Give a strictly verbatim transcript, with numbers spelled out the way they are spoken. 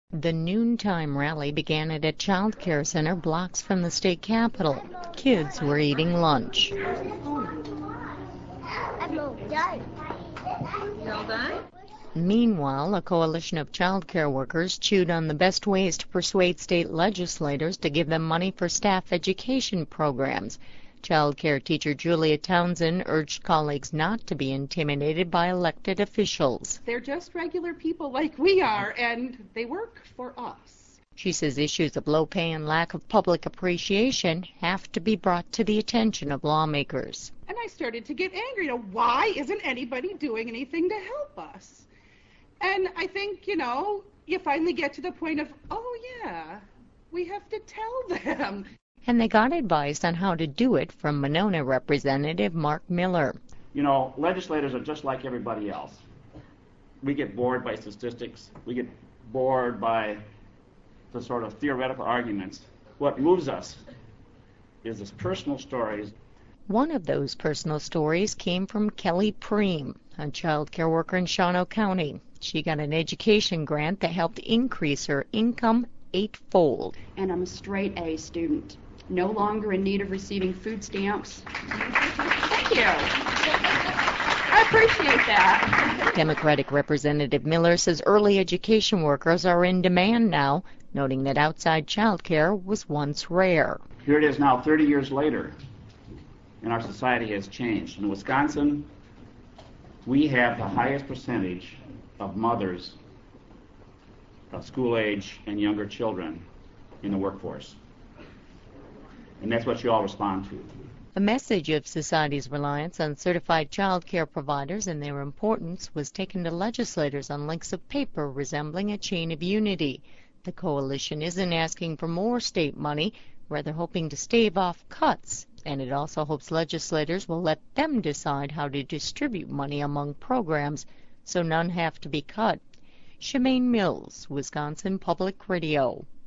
The noontime rally began at a child care center blocks from the state capitol. Kids were eating lunch. I'm all done. You're all done? Meanwhile, a coalition of child care workers chewed on the best ways to persuade state legislators to give them money for staff education programs. Child care teacher Julia Townsend urged colleagues not to be intimidated by elected officials. They're just regular people like we are, and they work for us. She says issues of low pay and lack of public appreciation have to be brought to the attention of lawmakers. And I started to get angry. You know, why isn't anybody doing anything to help us? And I think, you know, you finally get to the point of, oh yeah, we have to tell them. And they got advice on how to do it from Monona Representative Mark Miller. You know, legislators are just like everybody else. We get bored by statistics. We get bored by the sort of theoretical arguments. What moves us is this personal stories. One of those personal stories came from Kelly Preem, a child care worker in Shawano County. She got an education grant that helped increase her income eightfold. And I'm a straight A student, no longer in need of receiving food stamps. Thank you. I appreciate that. Democratic Representative Miller says early education workers are in demand now, noting that outside child care was once rare. Here it is now thirty years later, and our society has changed. In Wisconsin, we have the highest percentage of mothers of school age and younger children in the workforce. And that's what you all respond to. The message of society's reliance on certified child care providers and their importance was taken to legislators on links of paper resembling a chain of unity. The coalition isn't asking for more state money, rather hoping to stave off cuts, and it also hopes legislators will let them decide how to distribute money among programs so none have to be cut. Shemaine Mills, Wisconsin Public Radio.